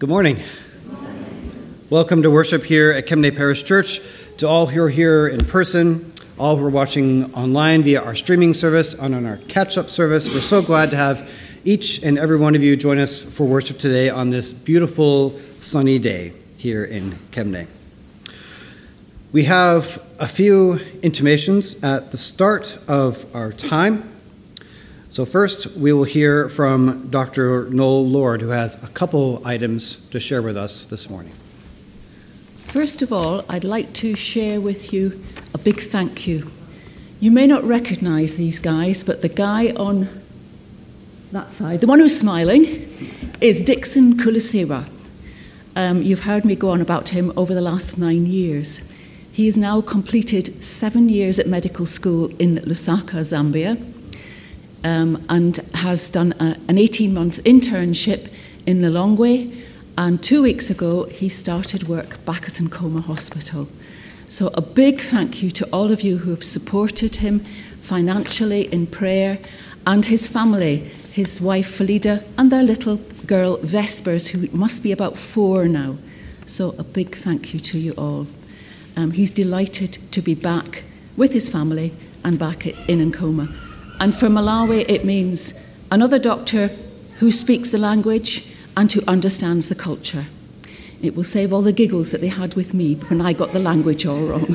Good morning. Welcome to worship here at Kemnay Parish Church. To all who are here in person, all who are watching online via our streaming service and on our catch-up service, we're so glad to have each and every one of you join us for worship today on this beautiful sunny day here in Kemnay. We have a few intimations at the start of our time. So first, we will hear from Dr. Noel Lord, who has a couple items to share with us this morning. First of all, I'd like to share with you a big thank you. You may not recognize these guys, but the guy on that side, the one who's smiling, is Dixon Kulisera. You've heard me go on about him over the last 9 years. He has now completed 7 years at medical school in Lusaka, Zambia, and has done an 18-month internship in Lilongwe, and 2 weeks ago he started work back at Nkoma Hospital. So a big thank you to all of you who have supported him financially in prayer, and his family, his wife Felida and their little girl Vespers, who must be about 4 now. So a big thank you to you all. He's delighted to be back with his family and back in Nkoma. And for Malawi, it means another doctor who speaks the language and who understands the culture. It will save all the giggles that they had with me when I got the language all wrong.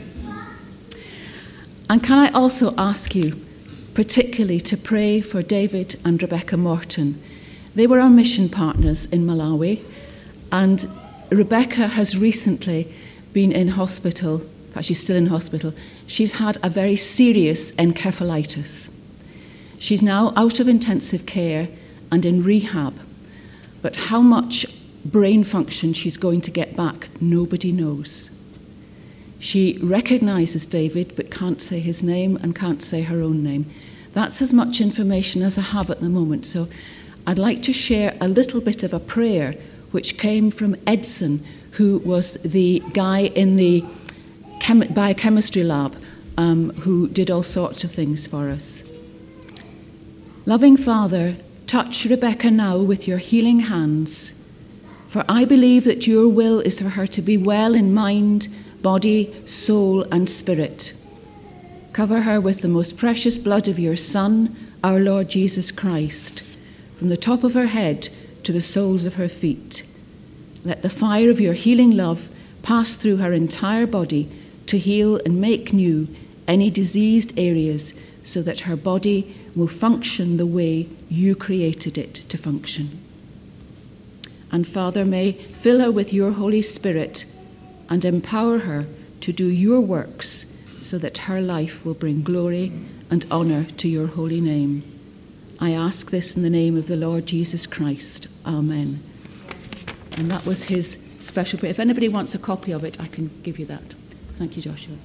And can I also ask you, particularly, to pray for David and Rebecca Morton. They were our mission partners in Malawi, and Rebecca has recently been in hospital. In fact, she's still in hospital. She's had a very serious encephalitis. She's now out of intensive care and in rehab. But how much brain function she's going to get back, nobody knows. She recognises David but can't say his name and can't say her own name. That's as much information as I have at the moment. So I'd like to share a little bit of a prayer which came from Edson, who was the guy in the biochemistry lab who did all sorts of things for us. Loving Father, touch Rebecca now with your healing hands, for I believe that your will is for her to be well in mind, body, soul, and spirit. Cover her with the most precious blood of your Son, our Lord Jesus Christ, from the top of her head to the soles of her feet. Let the fire of your healing love pass through her entire body to heal and make new any diseased areas so that her body will function the way you created it to function. And Father, may fill her with your Holy Spirit and empower her to do your works so that her life will bring glory and honour to your holy name. I ask this in the name of the Lord Jesus Christ. Amen. And that was his special prayer. If anybody wants a copy of it, I can give you that. Thank you, Joshua.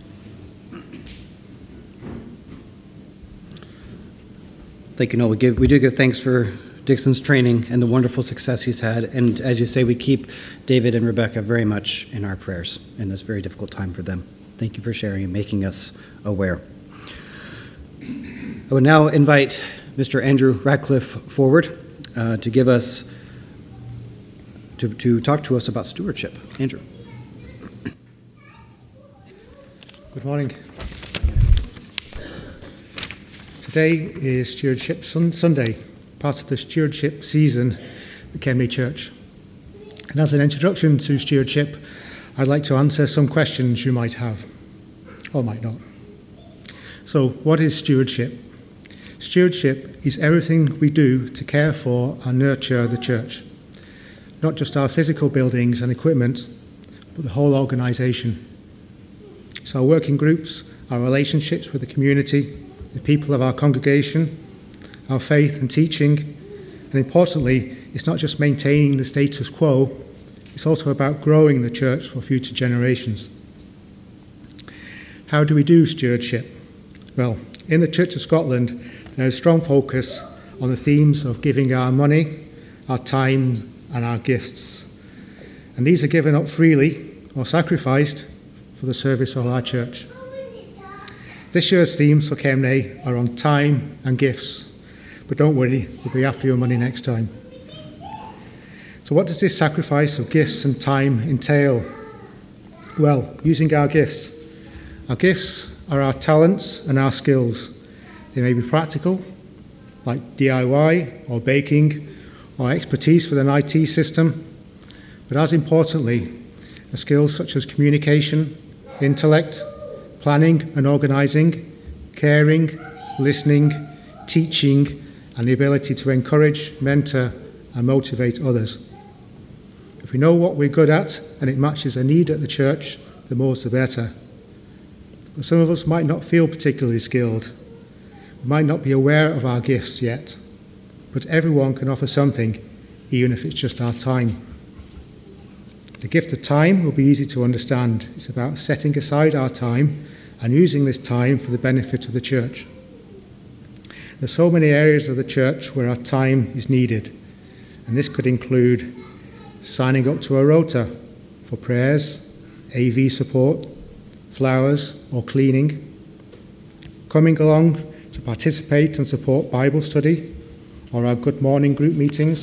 Thank you, Noel. We do give thanks for Dixon's training and the wonderful success he's had. And as you say, we keep David and Rebecca very much in our prayers in this very difficult time for them. Thank you for sharing and making us aware. I would now invite Mr. Andrew Radcliffe forward to give us, to talk to us about stewardship. Andrew. Good morning. Today is Stewardship Sunday, part of the stewardship season at Kemnay Church. And as an introduction to stewardship, I'd like to answer some questions you might have, or might not. So, what is stewardship? Stewardship is everything we do to care for and nurture the church. Not just our physical buildings and equipment, but the whole organisation. It's our working groups, our relationships with the community, the people of our congregation, our faith and teaching, and importantly, it's not just maintaining the status quo, it's also about growing the church for future generations. How do we do stewardship? Well, in the Church of Scotland, there's a strong focus on the themes of giving our money, our time, and our gifts. And these are given up freely or sacrificed for the service of our church. This year's themes for Kemnay are on time and gifts, but don't worry, we'll be after your money next time. So what does this sacrifice of gifts and time entail? Well, using our gifts. Our gifts are our talents and our skills. They may be practical, like DIY or baking, or expertise with an IT system, but as importantly, are skills such as communication, intellect, planning and organising, caring, listening, teaching, and the ability to encourage, mentor, and motivate others. If we know what we're good at and it matches a need at the church, the more the better. But some of us might not feel particularly skilled. We might not be aware of our gifts yet, but everyone can offer something, even if it's just our time. The gift of time will be easy to understand. It's about setting aside our time and using this time for the benefit of the church. There's so many areas of the church where our time is needed, and this could include signing up to a rota for prayers, AV support, flowers or cleaning, coming along to participate and support Bible study or our Good Morning group meetings,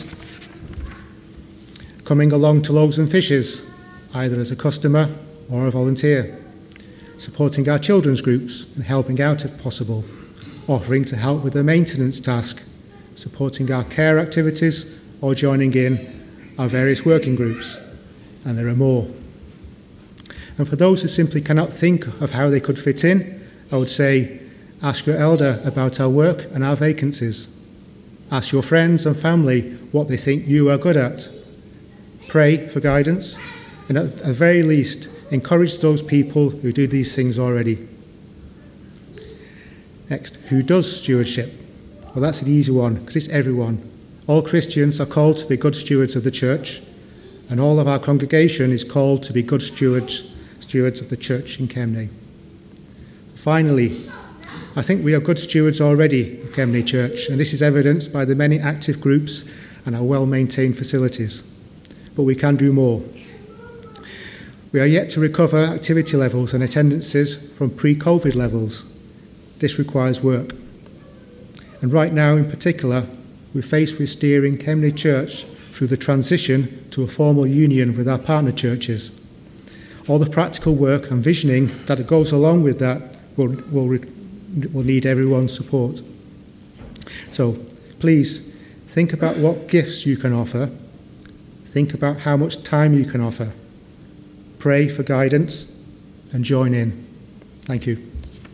coming along to Loaves and Fishes, either as a customer or a volunteer, supporting our children's groups and helping out if possible, offering to help with the maintenance task, supporting our care activities or joining in our various working groups, and there are more. And for those who simply cannot think of how they could fit in, I would say, ask your elder about our work and our vacancies. Ask your friends and family what they think you are good at. Pray for guidance, and at the very least, encourage those people who do these things already. Next, who does stewardship? Well, that's an easy one, because it's everyone. All Christians are called to be good stewards of the church, and all of our congregation is called to be good stewards of the church in Kemnay. Finally, I think we are good stewards already of Kemnay Church, and this is evidenced by the many active groups and our well-maintained facilities. But we can do more. We are yet to recover activity levels and attendances from pre-COVID levels. This requires work. And right now, in particular, we're faced with steering Kemnay Church through the transition to a formal union with our partner churches. All the practical work and visioning that goes along with that will need everyone's support. So please think about what gifts you can offer. Think about how much time you can offer. Pray for guidance and join in. Thank you.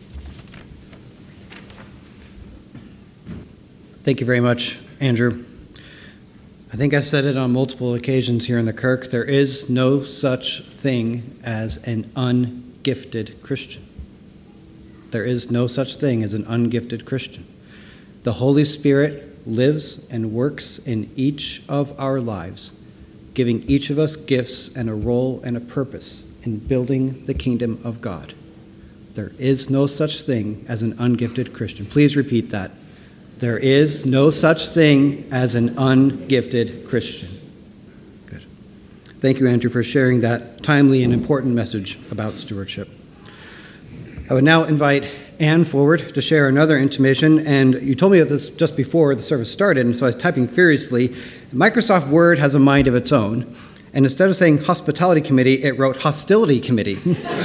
Thank you very much, Andrew. I think I've said it on multiple occasions here in the Kirk. There is no such thing as an ungifted Christian. There is no such thing as an ungifted Christian. The Holy Spirit lives and works in each of our lives, giving each of us gifts and a role and a purpose in building the kingdom of God. There is no such thing as an ungifted Christian. Please repeat that. There is no such thing as an ungifted Christian. Good. Thank you, Andrew, for sharing that timely and important message about stewardship. I would now invite Anne forward to share another intimation. And you told me of this just before the service started, and so I was typing furiously. Microsoft Word has a mind of its own. And instead of saying hospitality committee, it wrote hostility committee.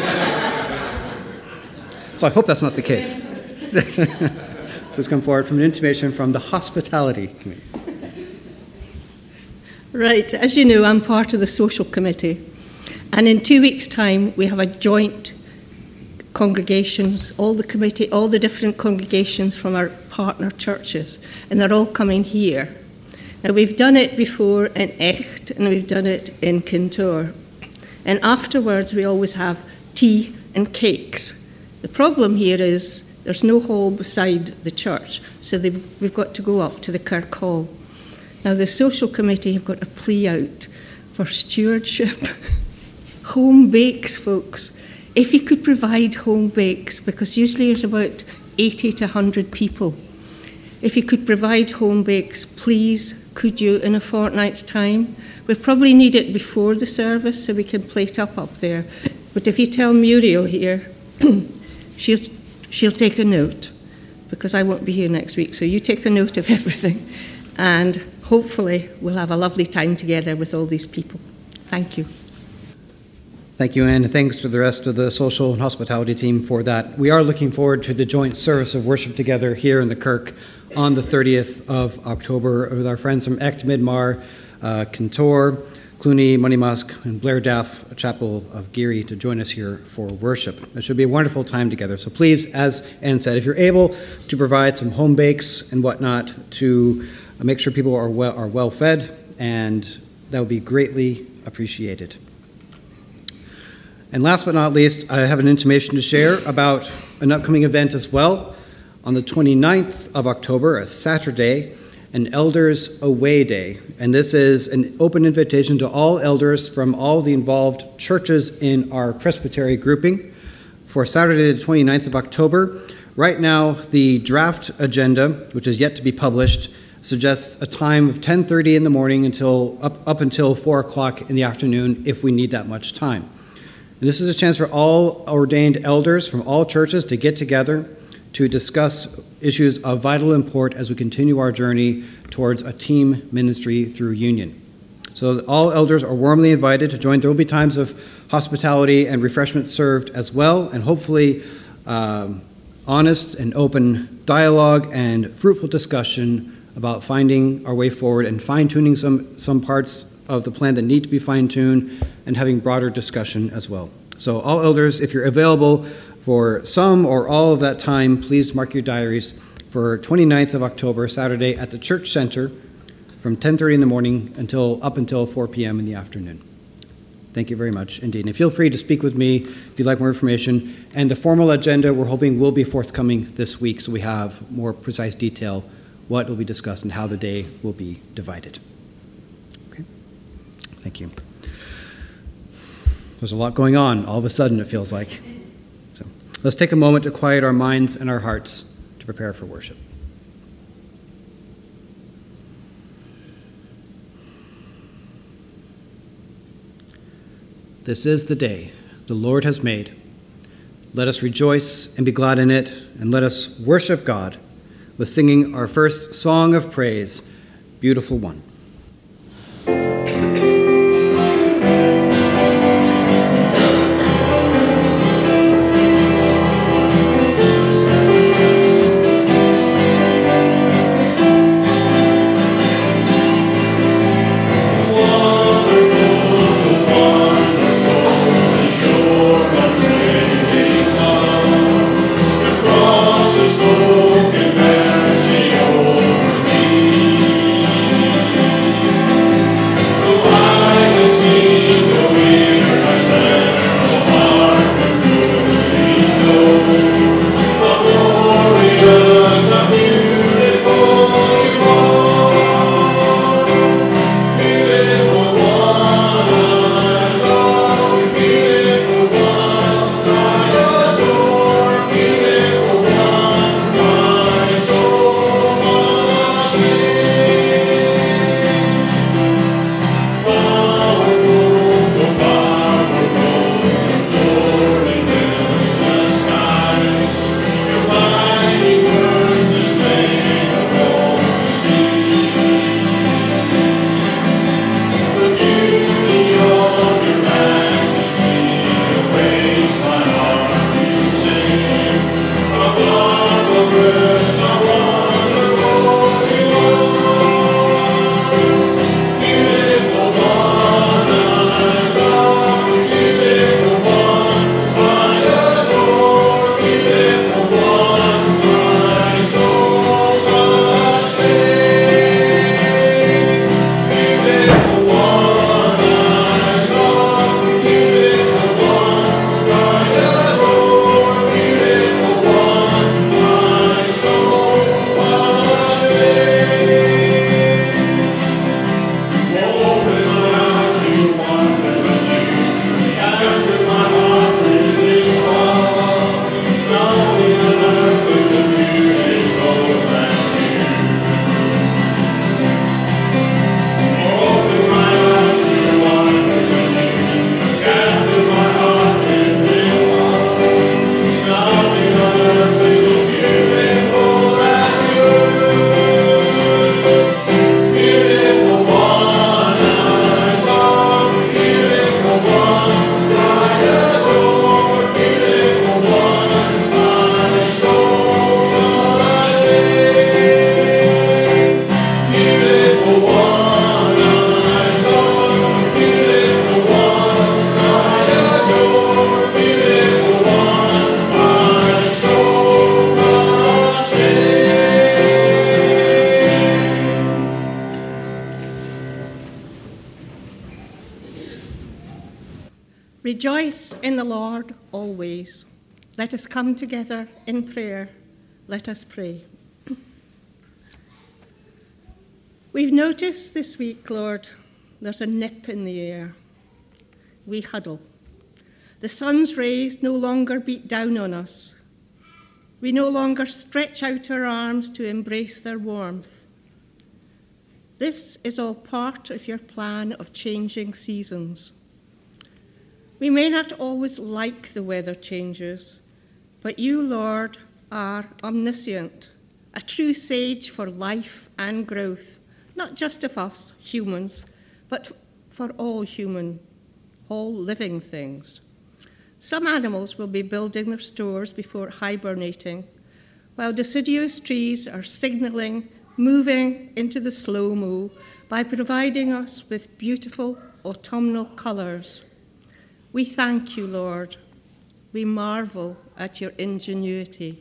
So I hope that's not the case. Please come forward from an intimation from the hospitality committee. Right, as you know, I'm part of the social committee. And in 2 weeks' time, we have a joint congregations, all the different congregations from our partner churches, and they're all coming here. Now, we've done it before in Echt, and we've done it in Kintore. And afterwards, we always have tea and cakes. The problem here is there's no hall beside the church, so we've got to go up to the Kirk Hall. Now, the social committee have got a plea out for stewardship. Home bakes, folks. If you could provide home bakes, because usually there's about 80 to 100 people. If you could provide home bakes, please, could you, in a fortnight's time? We probably need it before the service so we can plate up there. But if you tell Muriel here, she'll take a note, because I won't be here next week, so you take a note of everything. And hopefully we'll have a lovely time together with all these people. Thank you. Thank you, Anne, and thanks to the rest of the social and hospitality team for that. We are looking forward to the joint service of worship together here in the Kirk on the 30th of October with our friends from Echt Midmar, Kintore, Cluny, Moneymusk, and Blair Daff, a chapel of Geary, to join us here for worship. It should be a wonderful time together. So please, as Anne said, if you're able to provide some home bakes and whatnot to make sure people are well fed, and that would be greatly appreciated. And last but not least, I have an intimation to share about an upcoming event as well. On the 29th of October, a Saturday, an Elders Away Day. And this is an open invitation to all elders from all the involved churches in our presbytery grouping for Saturday the 29th of October. Right now, the draft agenda, which is yet to be published, suggests a time of 10:30 in the morning until up until 4 o'clock in the afternoon if we need that much time. And this is a chance for all ordained elders from all churches to get together to discuss issues of vital import as we continue our journey towards a team ministry through union. So all elders are warmly invited to join. There will be times of hospitality and refreshments served as well, and hopefully honest and open dialogue and fruitful discussion about finding our way forward and fine-tuning some parts of the plan that need to be fine-tuned, and having broader discussion as well. So all elders, if you're available for some or all of that time, please mark your diaries for 29th of October, Saturday, at the Church Center from 10:30 in the morning up until 4 p.m. in the afternoon. Thank you very much indeed. And feel free to speak with me if you'd like more information. And the formal agenda, we're hoping, will be forthcoming this week, so we have more precise detail what will be discussed and how the day will be divided. Okay. Thank you. There's a lot going on all of a sudden, it feels like. So let's take a moment to quiet our minds and our hearts to prepare for worship. This is the day the Lord has made. Let us rejoice and be glad in it, and let us worship God with singing our first song of praise, Beautiful One. Mercy over me. Rejoice in the Lord always. Let us come together in prayer. Let us pray. We've noticed this week, Lord, there's a nip in the air. We huddle. The sun's rays no longer beat down on us. We no longer stretch out our arms to embrace their warmth. This is all part of your plan of changing seasons. We may not always like the weather changes, but you, Lord, are omniscient, a true sage for life and growth, not just of us humans, but for all living things. Some animals will be building their stores before hibernating, while deciduous trees are signaling moving into the slow-mo by providing us with beautiful autumnal colours. We thank you, Lord. We marvel at your ingenuity.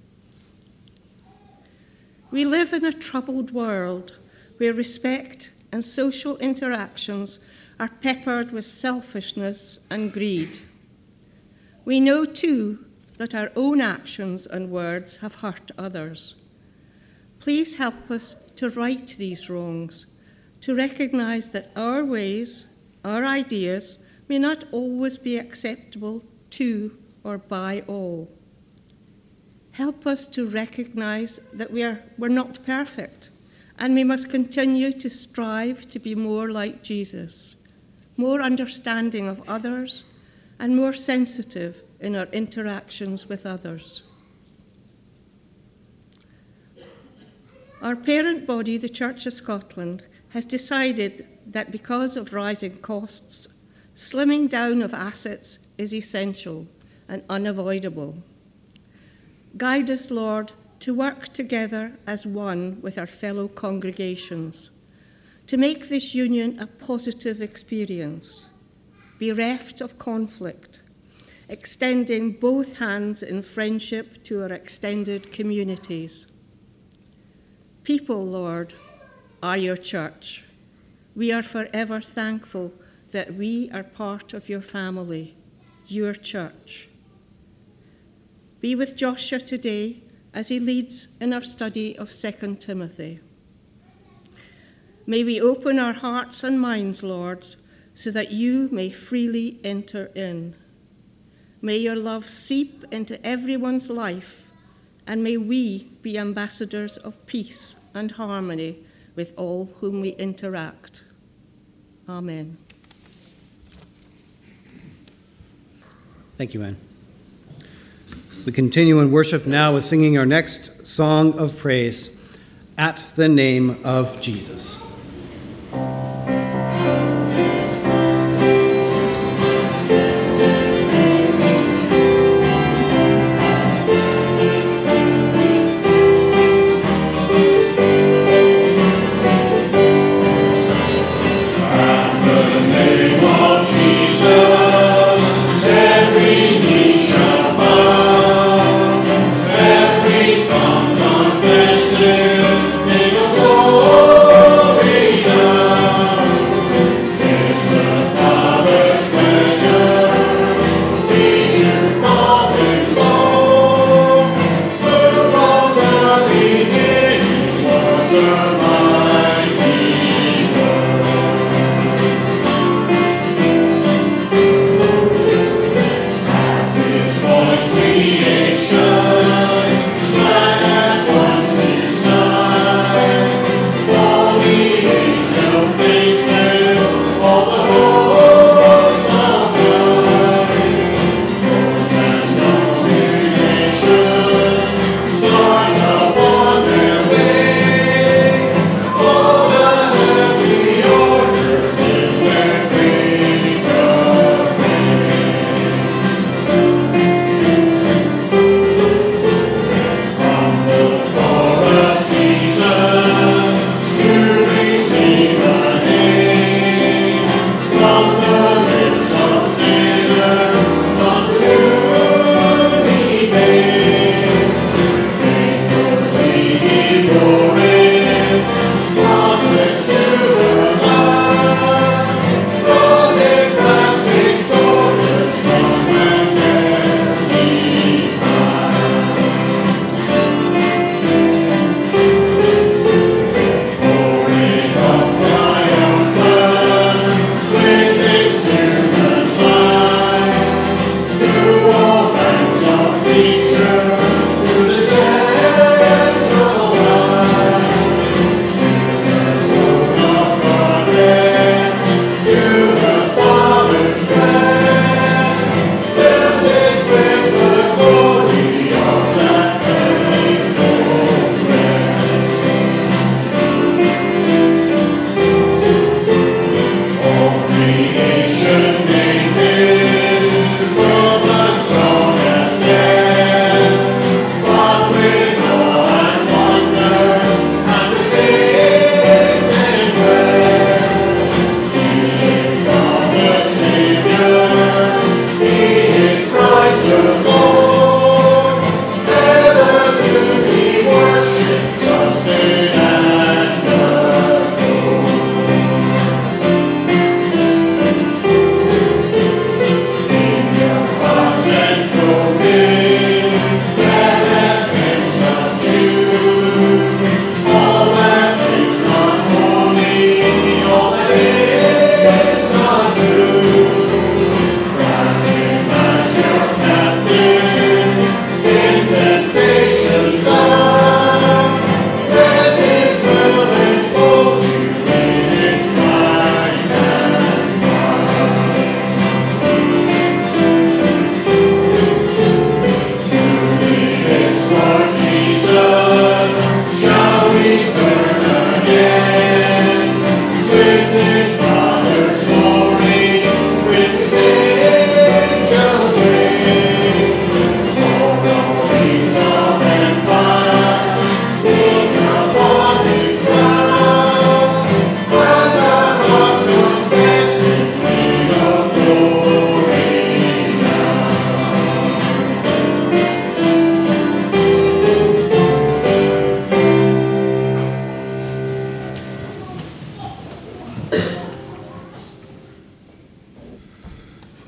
We live in a troubled world where respect and social interactions are peppered with selfishness and greed. We know, too, that our own actions and words have hurt others. Please help us to right these wrongs, to recognise that our ways, our ideas, may not always be acceptable to or by all. Help us to recognise that we're not perfect, and we must continue to strive to be more like Jesus, more understanding of others, and more sensitive in our interactions with others. Our parent body, the Church of Scotland, has decided that because of rising costs, slimming down of assets is essential and unavoidable. Guide us, Lord, to work together as one with our fellow congregations, to make this union a positive experience, bereft of conflict, extending both hands in friendship to our extended communities. People, Lord, are your church. We are forever thankful that we are part of your family, your church. Be with Joshua today as he leads in our study of 2 Timothy. May we open our hearts and minds, Lord, so that you may freely enter in. May your love seep into everyone's life, and may we be ambassadors of peace and harmony with all whom we interact. Amen. Thank you, Anne. We continue in worship now with singing our next song of praise, At the Name of Jesus. Glory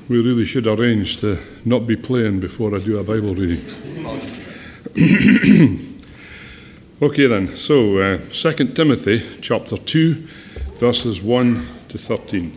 We really should arrange to not be playing before I do a Bible reading. Okay then, so 2 Timothy chapter 2, verses 1 to 13.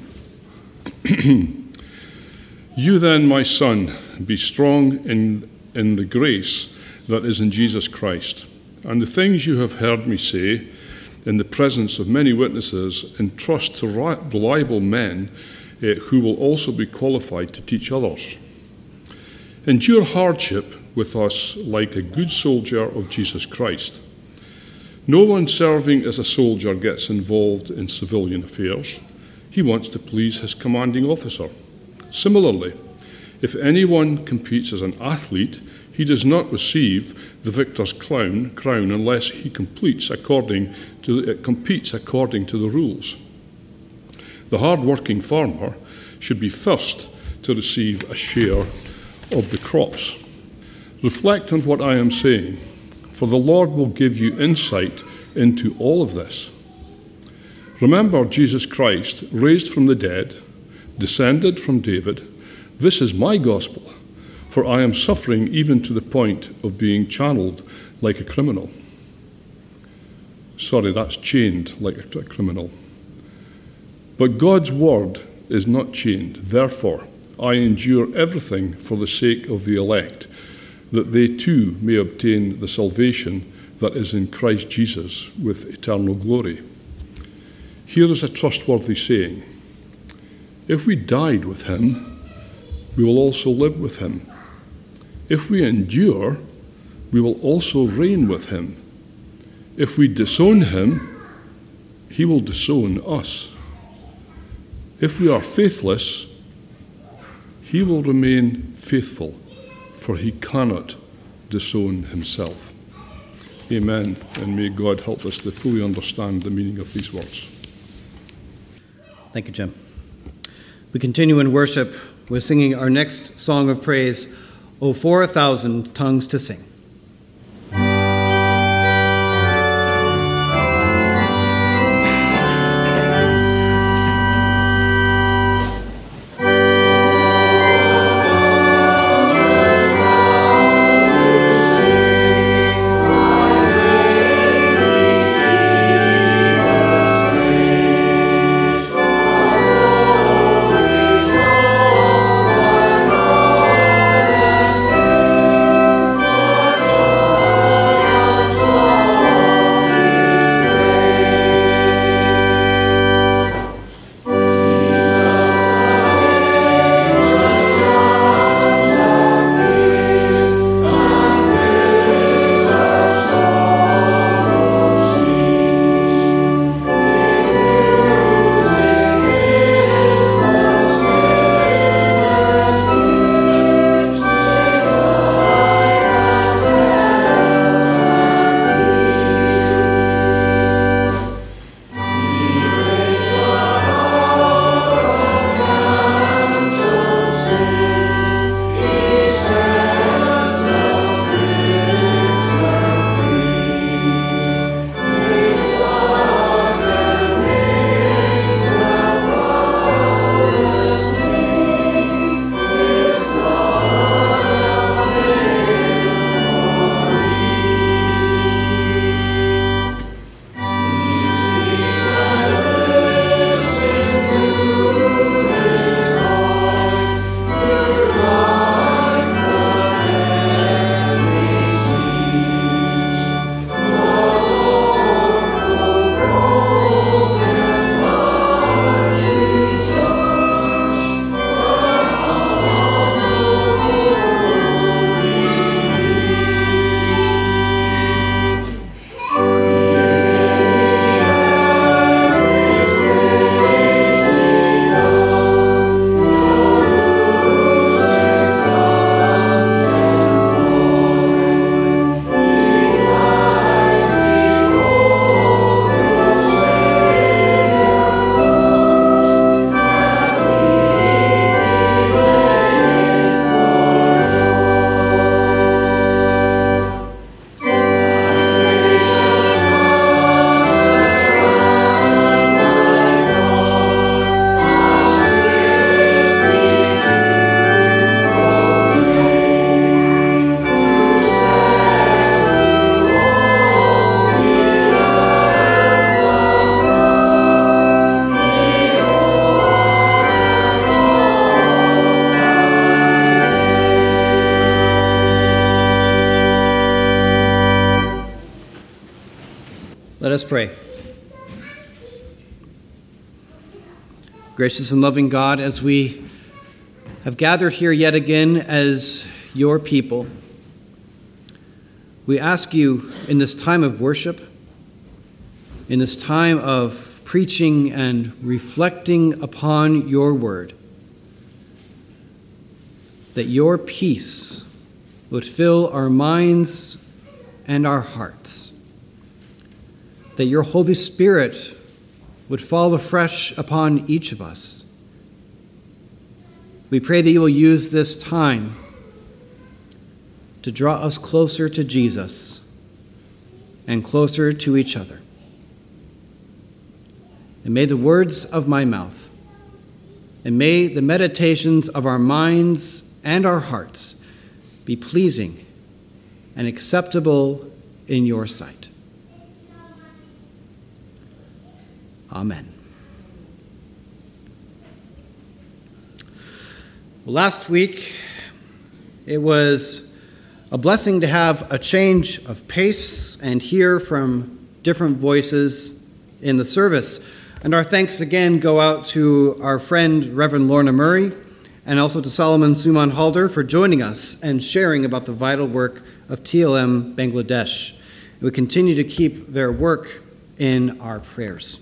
You then, my son, be strong in the grace that is in Jesus Christ, and the things you have heard me say in the presence of many witnesses, entrust to reliable men who will also be qualified to teach others. Endure hardship with us like a good soldier of Jesus Christ. No one serving as a soldier gets involved in civilian affairs. He wants to please his commanding officer. Similarly, if anyone competes as an athlete, he does not receive the victor's crown unless he competes according to the rules. The hard-working farmer should be first to receive a share of the crops. Reflect on what I am saying, for the Lord will give you insight into all of this. Remember Jesus Christ, raised from the dead, descended from David. This is my gospel, for I am suffering even to the point of being channeled like a criminal. Sorry, that's chained like a criminal. But God's word is not chained. Therefore, I endure everything for the sake of the elect, that they too may obtain the salvation that is in Christ Jesus with eternal glory. Here is a trustworthy saying: if we died with him, we will also live with him. If we endure, we will also reign with him. If we disown him, he will disown us. If we are faithless, he will remain faithful, for he cannot disown himself. Amen, and may God help us to fully understand the meaning of these words. Thank you, Jim. We continue in worship with singing our next song of praise, O for 1,000 Tongues to Sing. Oh Let us pray. Gracious and loving God, as we have gathered here yet again as your people, we ask you in this time of worship, in this time of preaching and reflecting upon your word, that your peace would fill our minds and our hearts, that your Holy Spirit would fall afresh upon each of us. We pray that you will use this time to draw us closer to Jesus and closer to each other. And may the words of my mouth and may the meditations of our minds and our hearts be pleasing and acceptable in your sight. Amen. Well, last week, it was a blessing to have a change of pace and hear from different voices in the service. And our thanks again go out to our friend, Reverend Lorna Murray, and also to Solomon Suman Halder for joining us and sharing about the vital work of TLM Bangladesh. We continue to keep their work in our prayers.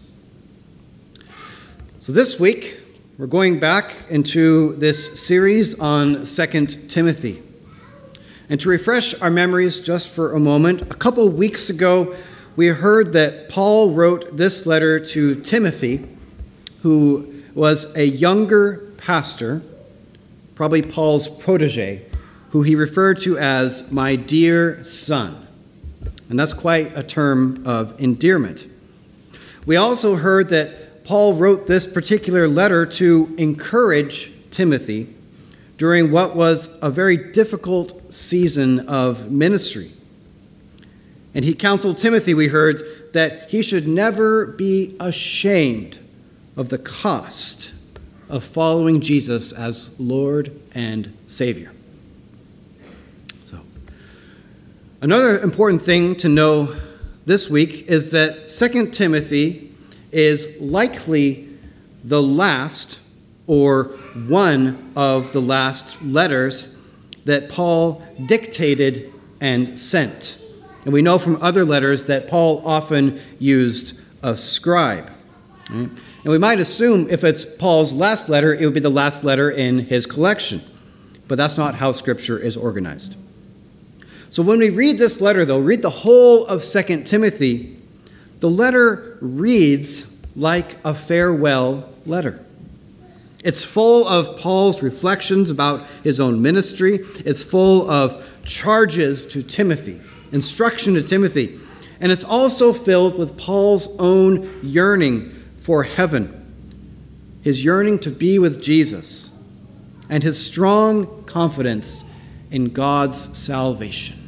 So this week, we're going back into this series on 2 Timothy. And to refresh our memories just for a moment, a couple weeks ago, we heard that Paul wrote this letter to Timothy, who was a younger pastor, probably Paul's protege, who he referred to as my dear son. And that's quite a term of endearment. We also heard that Paul wrote this particular letter to encourage Timothy during what was a very difficult season of ministry. And he counseled Timothy, we heard, that he should never be ashamed of the cost of following Jesus as Lord and Savior. So, another important thing to know this week is that 2 Timothy is likely the last or one of the last letters that Paul dictated and sent. And we know from other letters that Paul often used a scribe. Right? And we might assume if it's Paul's last letter, it would be the last letter in his collection. But that's not how Scripture is organized. So when we read this letter, though, read the whole of 2 Timothy, the letter reads like a farewell letter. It's full of Paul's reflections about his own ministry. It's full of charges to Timothy, instruction to Timothy. And it's also filled with Paul's own yearning for heaven, his yearning to be with Jesus, and his strong confidence in God's salvation.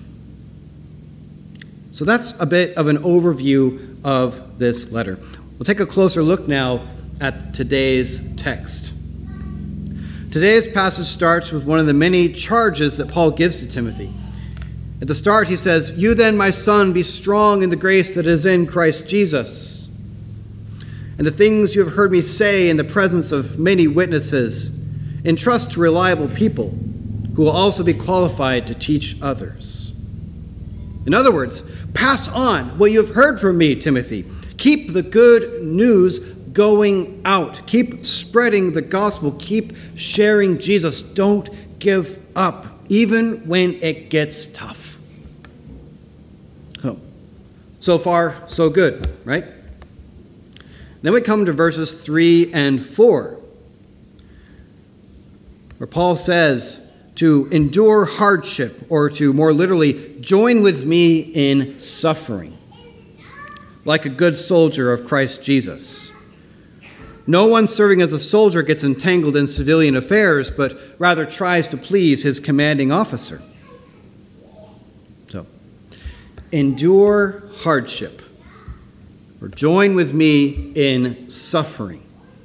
So that's a bit of an overview of this letter. We'll take a closer look now at today's text. Today's passage starts with one of the many charges that Paul gives to Timothy. At the start, he says, "You then, my son, be strong in the grace that is in Christ Jesus. And the things you have heard me say in the presence of many witnesses, entrust to reliable people who will also be qualified to teach others." In other words, pass on what you have heard from me, Timothy. Keep the good news going out. Keep spreading the gospel. Keep sharing Jesus. Don't give up, even when it gets tough. So far, so good, right? Then we come to verses 3 and 4, where Paul says to endure hardship, or to more literally, join with me in suffering, like a good soldier of Christ Jesus. No one serving as a soldier gets entangled in civilian affairs, but rather tries to please his commanding officer. So, endure hardship, or join with me in suffering.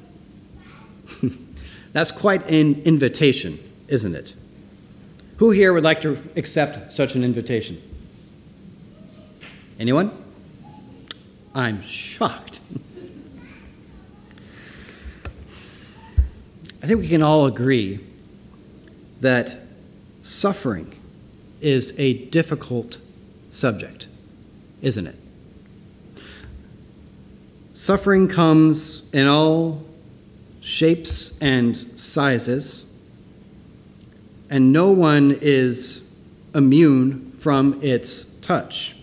That's quite an invitation, isn't it? Who here would like to accept such an invitation? Anyone? I'm shocked. I think we can all agree that suffering is a difficult subject, isn't it? Suffering comes in all shapes and sizes, and no one is immune from its touch.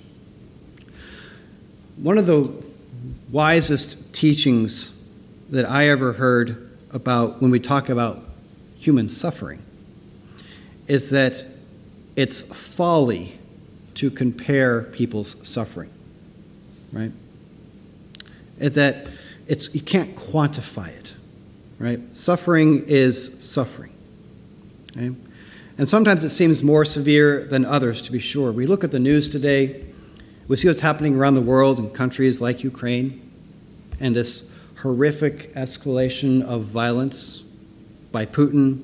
One of the wisest teachings that I ever heard about when we talk about human suffering is that it's folly to compare people's suffering, right? Is that you can't quantify it, right? Suffering is suffering, okay? And sometimes it seems more severe than others, to be sure. We look at the news today, we see what's happening around the world in countries like Ukraine, and this horrific escalation of violence by Putin,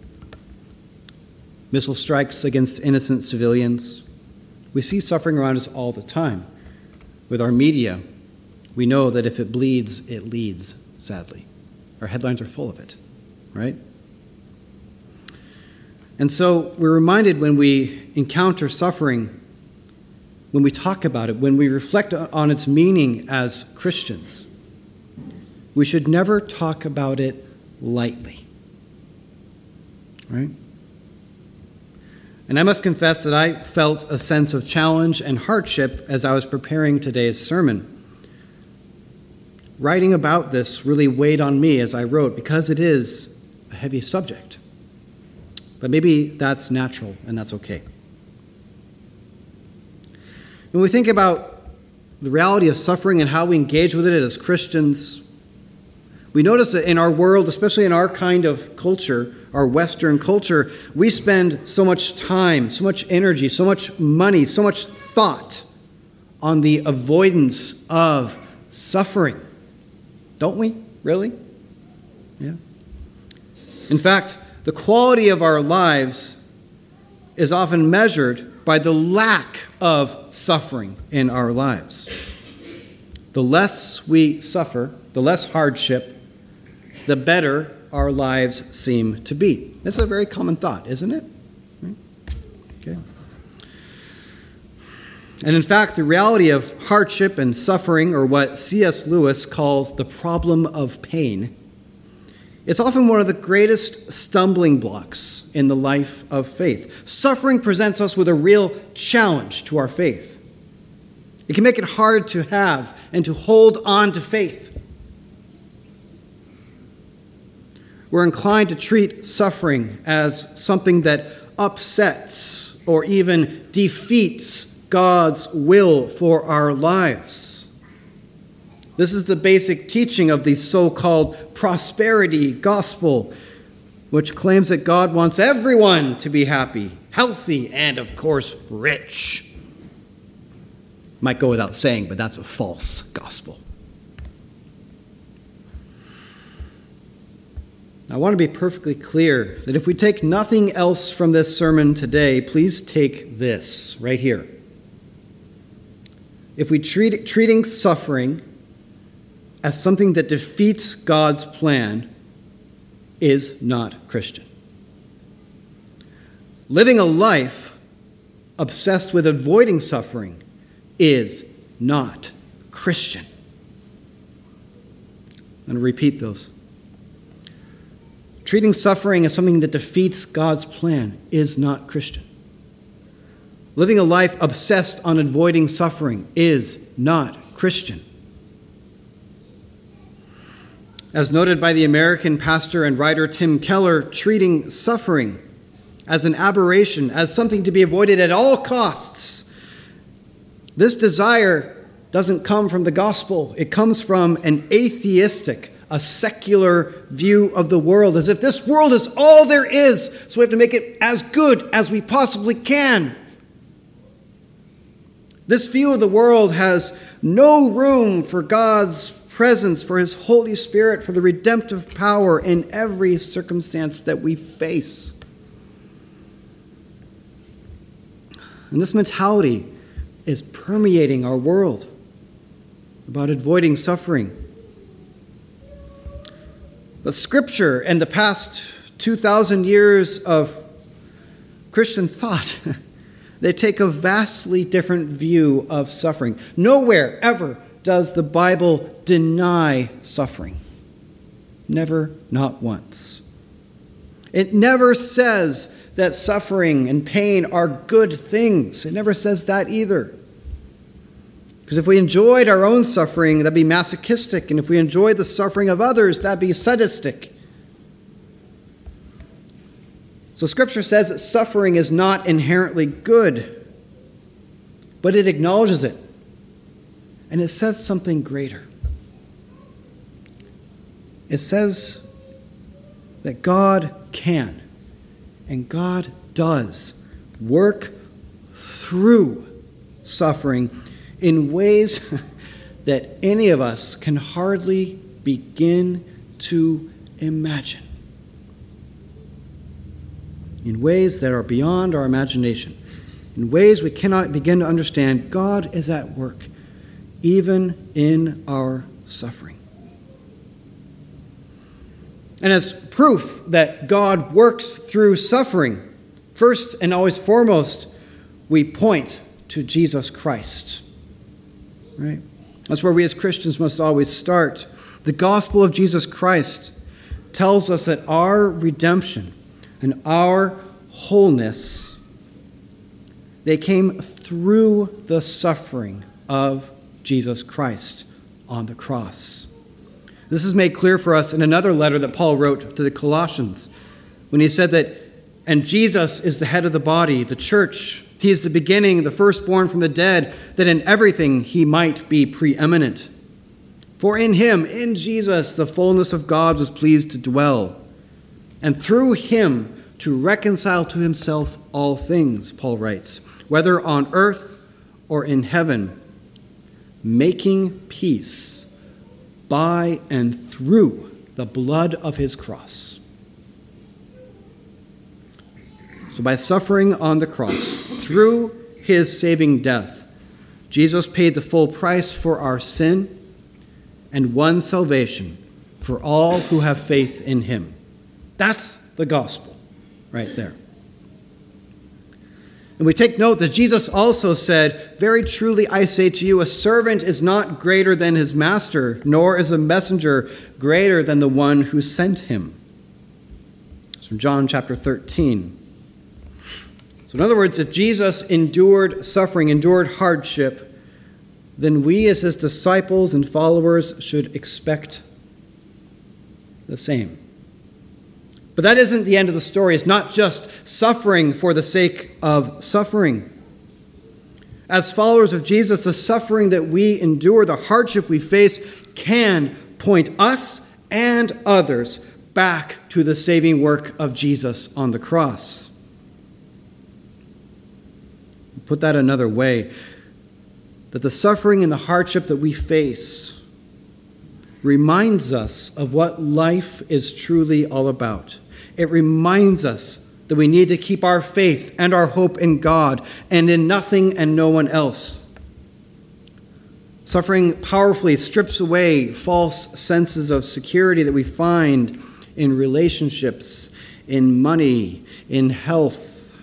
missile strikes against innocent civilians. We see suffering around us all the time. With our media, we know that if it bleeds, it leads, sadly. Our headlines are full of it, right? And so we're reminded when we encounter suffering, when we talk about it, when we reflect on its meaning as Christians, we should never talk about it lightly, right? And I must confess that I felt a sense of challenge and hardship as I was preparing today's sermon. Writing about this really weighed on me as I wrote, because it is a heavy subject. But maybe that's natural, and that's okay. When we think about the reality of suffering and how we engage with it as Christians, we notice that in our world, especially in our kind of culture, our Western culture, we spend so much time, so much energy, so much money, so much thought on the avoidance of suffering. Don't we? Really? Yeah. In fact, the quality of our lives is often measured by the lack of suffering in our lives. The less we suffer, the less hardship, the better our lives seem to be. That's a very common thought, isn't it? Okay. And in fact, the reality of hardship and suffering, or what C.S. Lewis calls the problem of pain, is often one of the greatest stumbling blocks in the life of faith. Suffering presents us with a real challenge to our faith. It can make it hard to have and to hold on to faith. We're inclined to treat suffering as something that upsets or even defeats God's will for our lives. This is the basic teaching of the so-called prosperity gospel, which claims that God wants everyone to be happy, healthy, and, of course, rich. Might go without saying, but that's a false gospel. I want to be perfectly clear that if we take nothing else from this sermon today, please take this right here. If we treating suffering as something that defeats God's plan is not Christian. Living a life obsessed with avoiding suffering is not Christian. I'm going to repeat those. Treating suffering as something that defeats God's plan is not Christian. Living a life obsessed on avoiding suffering is not Christian. As noted by the American pastor and writer Tim Keller, treating suffering as an aberration, as something to be avoided at all costs, this desire doesn't come from the gospel. It comes from an atheistic, a secular view of the world, as if this world is all there is, so we have to make it as good as we possibly can. This view of the world has no room for God's presence, for His Holy Spirit, for the redemptive power in every circumstance that we face. And this mentality is permeating our world. about avoiding suffering. But Scripture and the past 2,000 years of Christian thought, they take a vastly different view of suffering. Nowhere ever does the Bible deny suffering. Never, not once. It never says that suffering and pain are good things. It never says that either. Because if we enjoyed our own suffering, that'd be masochistic. And if we enjoyed the suffering of others, that'd be sadistic. So Scripture says that suffering is not inherently good, but it acknowledges it. And it says something greater. It says that God can and God does work through suffering in ways that any of us can hardly begin to imagine. In ways that are beyond our imagination. In ways we cannot begin to understand, God is at work, even in our suffering. And as proof that God works through suffering, first and always foremost, we point to Jesus Christ. Right? That's where we as Christians must always start. The gospel of Jesus Christ tells us that our redemption and our wholeness, they came through the suffering of Jesus Christ on the cross. This is made clear for us in another letter that Paul wrote to the Colossians, when he said that, and Jesus is the head of the body, the church. He is the beginning, the firstborn from the dead, that in everything he might be preeminent. For in him, in Jesus, the fullness of God was pleased to dwell, and through him to reconcile to himself all things, Paul writes, whether on earth or in heaven, making peace by and through the blood of his cross. So by suffering on the cross, through his saving death, Jesus paid the full price for our sin and won salvation for all who have faith in him. That's the gospel right there. And we take note that Jesus also said, very truly I say to you, a servant is not greater than his master, nor is a messenger greater than the one who sent him. It's from John chapter 13. So in other words, if Jesus endured suffering, endured hardship, then we as his disciples and followers should expect the same. But that isn't the end of the story. It's not just suffering for the sake of suffering. As followers of Jesus, the suffering that we endure, the hardship we face, can point us and others back to the saving work of Jesus on the cross. Put that another way, that the suffering and the hardship that we face reminds us of what life is truly all about. It reminds us that we need to keep our faith and our hope in God and in nothing and no one else. Suffering powerfully strips away false senses of security that we find in relationships, in money, in health.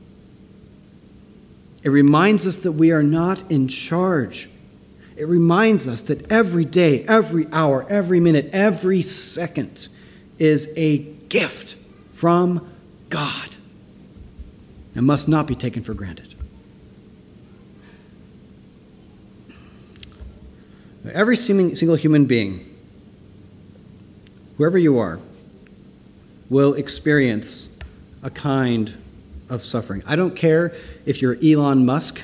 It reminds us that we are not in charge. It reminds us that every day, every hour, every minute, every second is a gift from God and must not be taken for granted. Every single human being, whoever you are, will experience a kind of suffering. I don't care if you're Elon Musk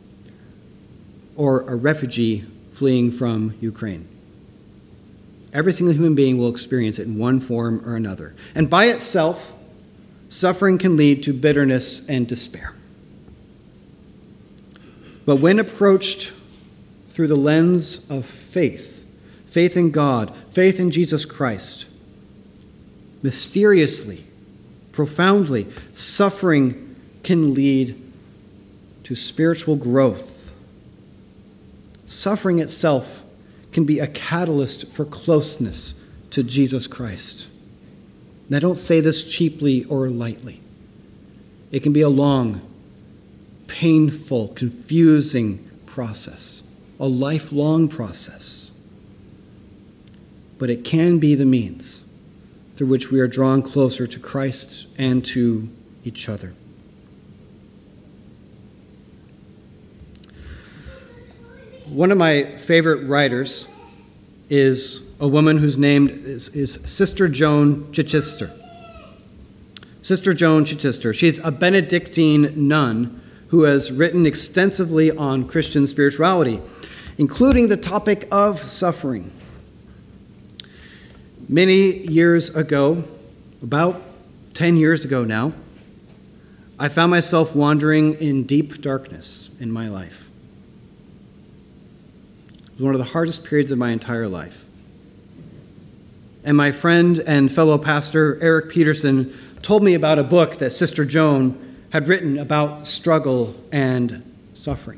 or a refugee fleeing from Ukraine. Every single human being will experience it in one form or another. And by itself, suffering can lead to bitterness and despair. But when approached through the lens of faith, faith in God, faith in Jesus Christ, mysteriously, profoundly, suffering can lead to spiritual growth. Suffering itself can be a catalyst for closeness to Jesus Christ. And I don't say this cheaply or lightly. It can be a long, painful, confusing process, a lifelong process. But it can be the means through which we are drawn closer to Christ and to each other. One of my favorite writers is a woman whose name is Sister Joan Chichester. Sister Joan Chichester. She's a Benedictine nun who has written extensively on Christian spirituality, including the topic of suffering. Many years ago, about 10 years ago now, I found myself wandering in deep darkness in my life. It was one of the hardest periods of my entire life. And my friend and fellow pastor, Eric Peterson, told me about a book that Sister Joan had written about struggle and suffering.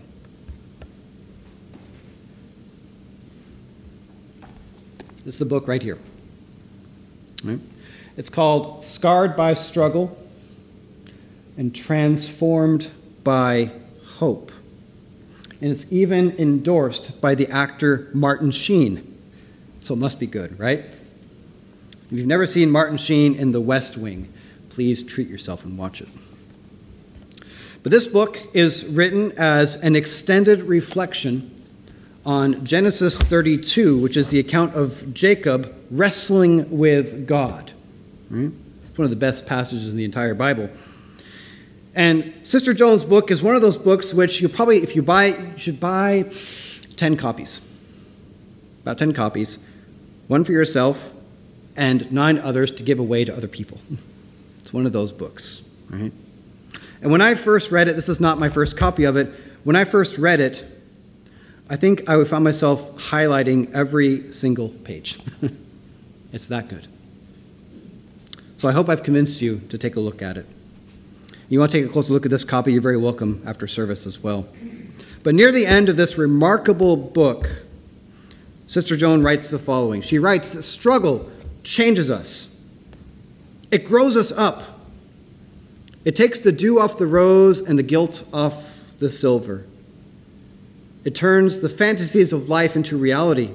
This is the book right here. Right? It's called Scarred by Struggle and Transformed by Hope. And it's even endorsed by the actor Martin Sheen. So it must be good, right? If you've never seen Martin Sheen in The West Wing, please treat yourself and watch it. But this book is written as an extended reflection on Genesis 32, which is the account of Jacob wrestling with God. Right? It's one of the best passages in the entire Bible. And Sister Joan's book is one of those books which you probably, if you buy, you should buy 10 copies. About 10 copies. One for yourself and 9 others to give away to other people. It's one of those books, right? And when I first read it, this is not my first copy of it, when I first read it, I think I found myself highlighting every single page. It's that good. So I hope I've convinced you to take a look at it. You want to take a closer look at this copy, you're very welcome after service as well. But near the end of this remarkable book, Sister Joan writes the following. She writes that struggle changes us. It grows us up. It takes the dew off the rose and the gilt off the silver. It turns the fantasies of life into reality.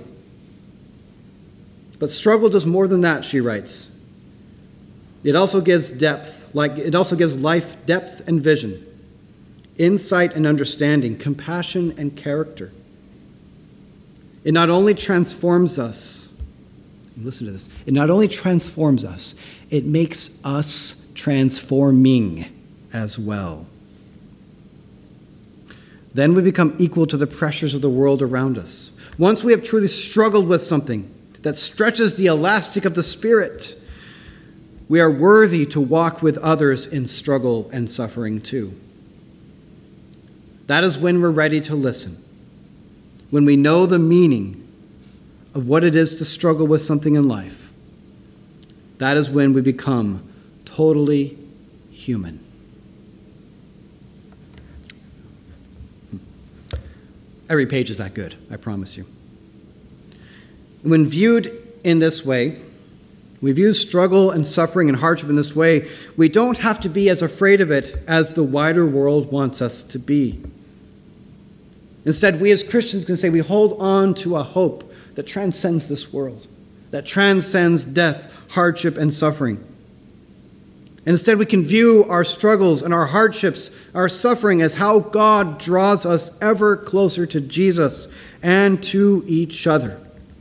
But struggle does more than that, she writes. It also gives life depth and vision, insight and understanding, compassion and character. It not only transforms us, listen to this, it not only transforms us, it makes us transforming as well. Then we become equal to the pressures of the world around us. Once we have truly struggled with something that stretches the elastic of the Spirit, we are worthy to walk with others in struggle and suffering too. That is when we're ready to listen, when we know the meaning of what it is to struggle with something in life. That is when we become totally human. Every page is that good, I promise you. When viewed in this way, we view struggle and suffering and hardship in this way, we don't have to be as afraid of it as the wider world wants us to be. Instead, we as Christians can say we hold on to a hope that transcends this world, that transcends death, hardship, and suffering. And instead, we can view our struggles and our hardships, our suffering, as how God draws us ever closer to Jesus and to each other.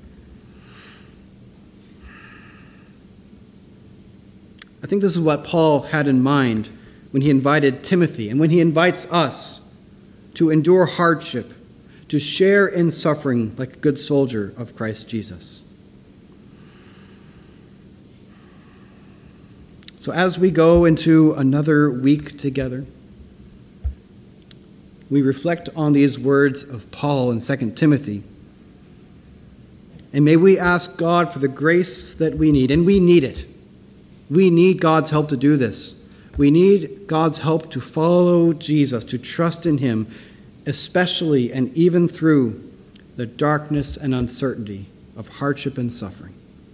I think this is what Paul had in mind when he invited Timothy and when he invites us to endure hardship, to share in suffering like a good soldier of Christ Jesus. So as we go into another week together, we reflect on these words of Paul in 2 Timothy. And may we ask God for the grace that we need, and we need it. We need God's help to do this. We need God's help to follow Jesus, to trust in him, especially and even through the darkness and uncertainty of hardship and suffering.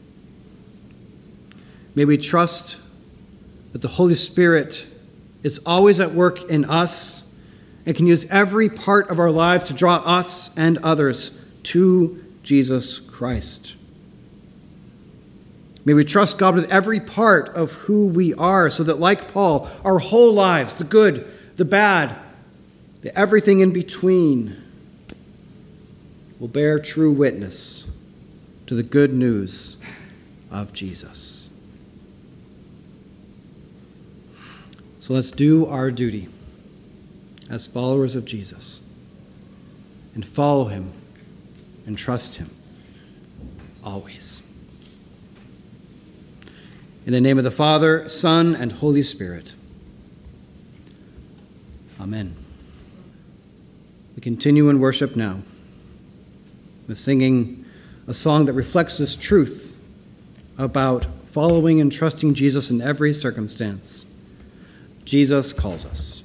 May we trust that the Holy Spirit is always at work in us and can use every part of our lives to draw us and others to Jesus Christ. May we trust God with every part of who we are so that, like Paul, our whole lives, the good, the bad, the everything in between, will bear true witness to the good news of Jesus. So let's do our duty as followers of Jesus and follow him and trust him always. In the name of the Father, Son, and Holy Spirit. Amen. We continue in worship now with singing a song that reflects this truth about following and trusting Jesus in every circumstance. Jesus calls us.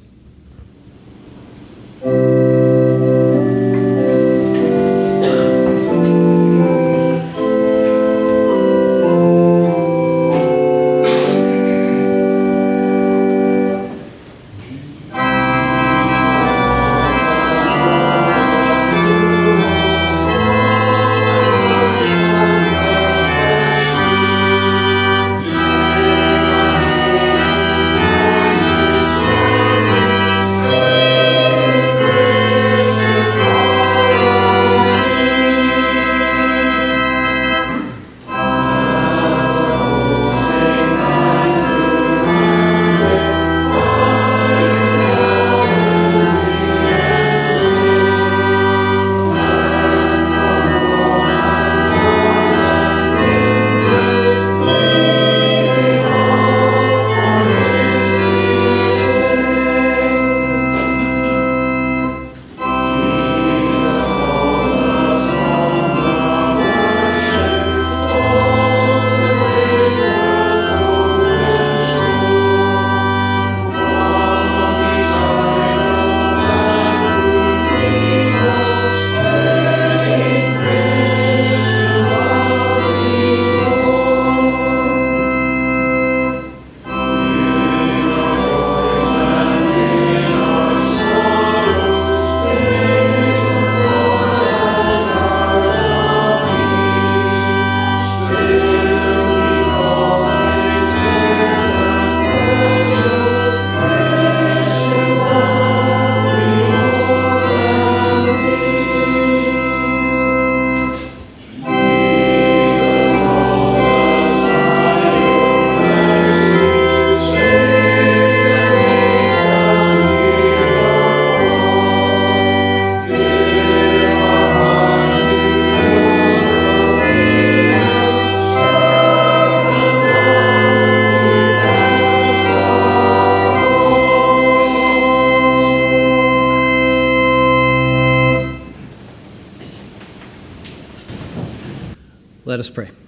Let us pray.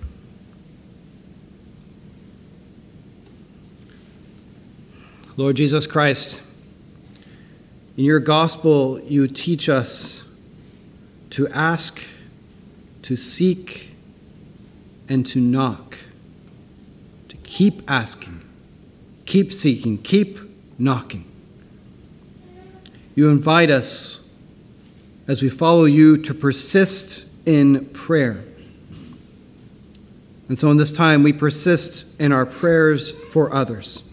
Lord Jesus Christ, in your gospel you teach us to ask, to seek, and to knock, to keep asking, keep seeking, keep knocking. You invite us, as we follow you, to persist in prayer. And so in this time, we persist in our prayers for others.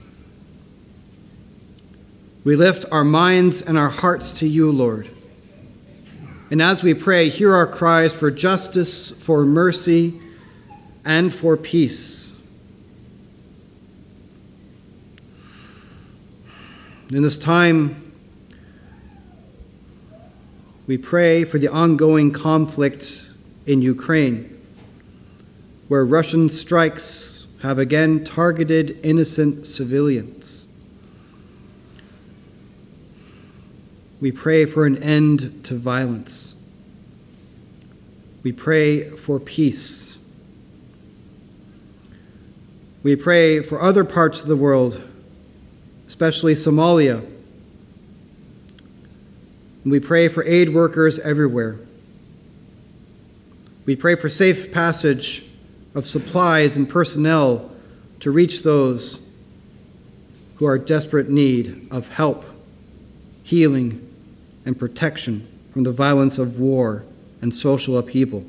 We lift our minds and our hearts to you, Lord. And as we pray, hear our cries for justice, for mercy, and for peace. In this time, we pray for the ongoing conflict in Ukraine, where Russian strikes have again targeted innocent civilians. We pray for an end to violence. We pray for peace. We pray for other parts of the world, especially Somalia. And we pray for aid workers everywhere. We pray for safe passage of supplies and personnel to reach those who are in desperate need of help, healing, and protection from the violence of war and social upheaval.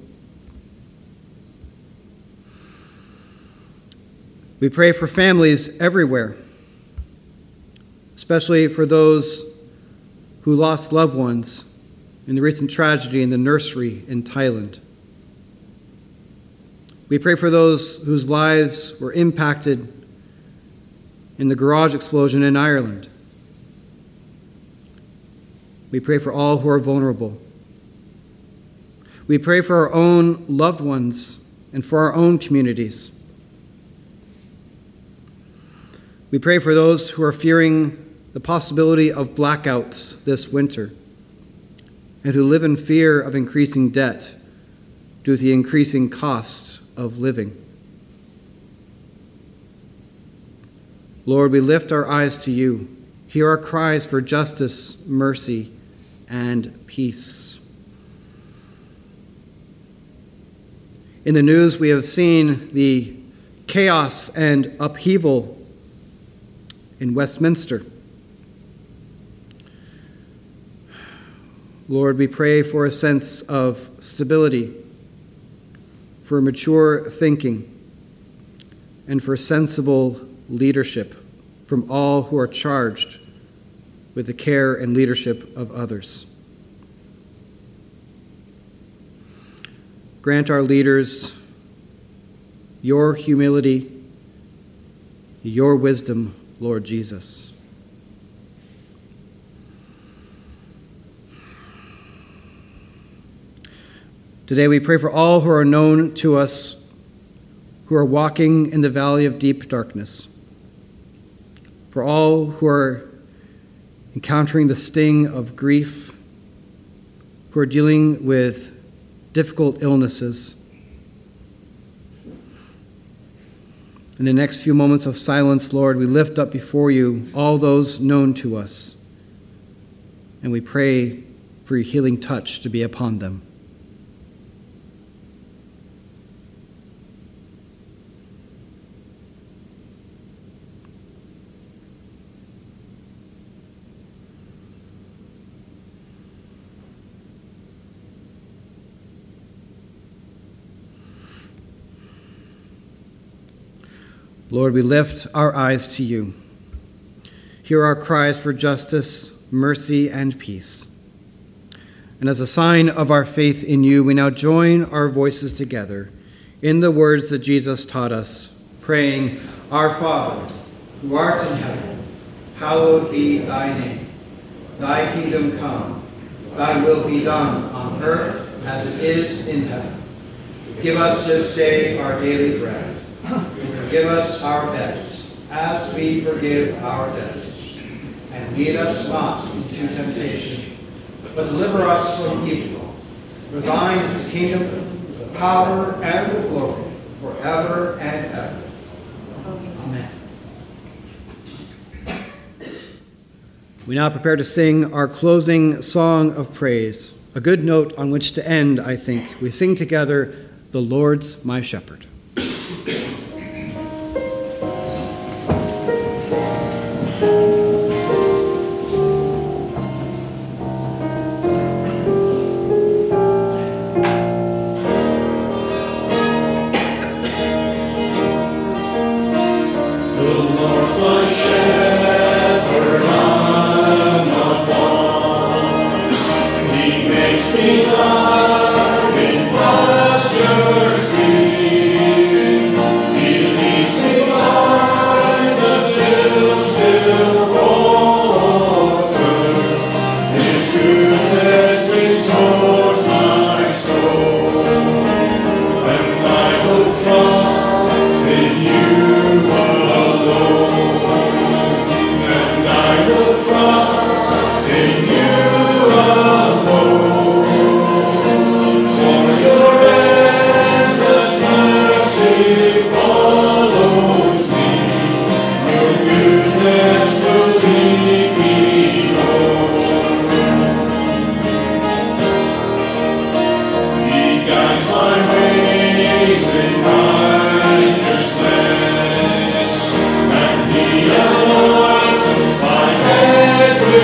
We pray for families everywhere, especially for those who lost loved ones in the recent tragedy in the nursery in Thailand. We pray for those whose lives were impacted in the garage explosion in Ireland. We pray for all who are vulnerable. We pray for our own loved ones and for our own communities. We pray for those who are fearing the possibility of blackouts this winter and who live in fear of increasing debt due to the increasing cost of living. Lord, we lift our eyes to you. Hear our cries for justice, mercy, and peace. In the news, we have seen the chaos and upheaval in Westminster. Lord, we pray for a sense of stability, for mature thinking, and for sensible leadership from all who are charged with the care and leadership of others. Grant our leaders your humility, your wisdom, Lord Jesus. Today we pray for all who are known to us, who are walking in the valley of deep darkness, for all who are encountering the sting of grief, who are dealing with difficult illnesses. In the next few moments of silence, Lord, we lift up before you all those known to us, and we pray for your healing touch to be upon them. Lord, we lift our eyes to you. Hear our cries for justice, mercy, and peace. And as a sign of our faith in you, we now join our voices together in the words that Jesus taught us, praying, Our Father, who art in heaven, hallowed be thy name. Thy kingdom come, thy will be done on earth as it is in heaven. Give us this day our daily bread. Forgive us our debts, as we forgive our debtors. And lead us not into temptation, but deliver us from evil. For thine is the kingdom, the power, and the glory, forever and ever. Amen. We now prepare to sing our closing song of praise, a good note on which to end, I think. We sing together, The Lord's My Shepherd. My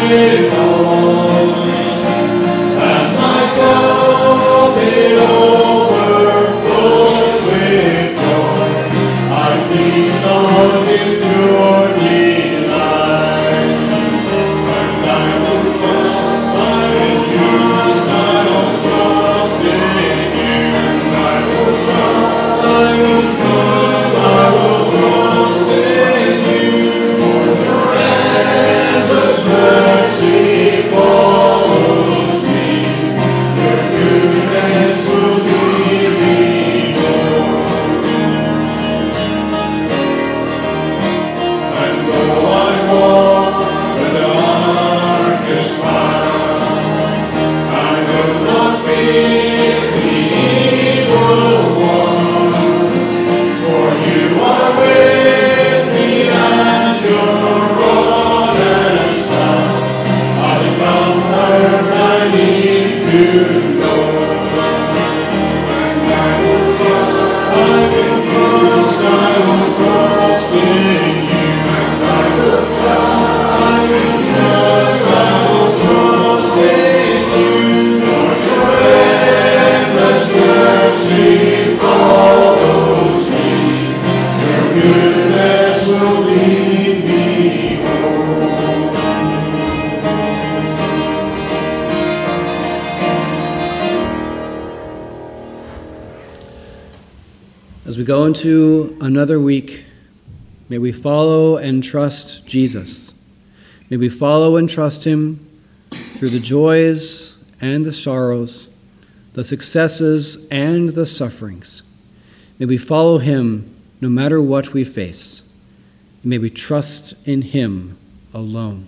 As we go into another week, may we follow and trust Jesus. May we follow and trust him through the joys and the sorrows, the successes and the sufferings. May we follow him no matter what we face. And may we trust in him alone.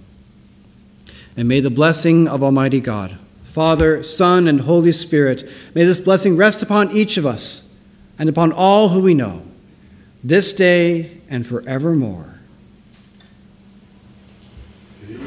And may the blessing of Almighty God, Father, Son, and Holy Spirit, may this blessing rest upon each of us and upon all who we know, this day and forevermore.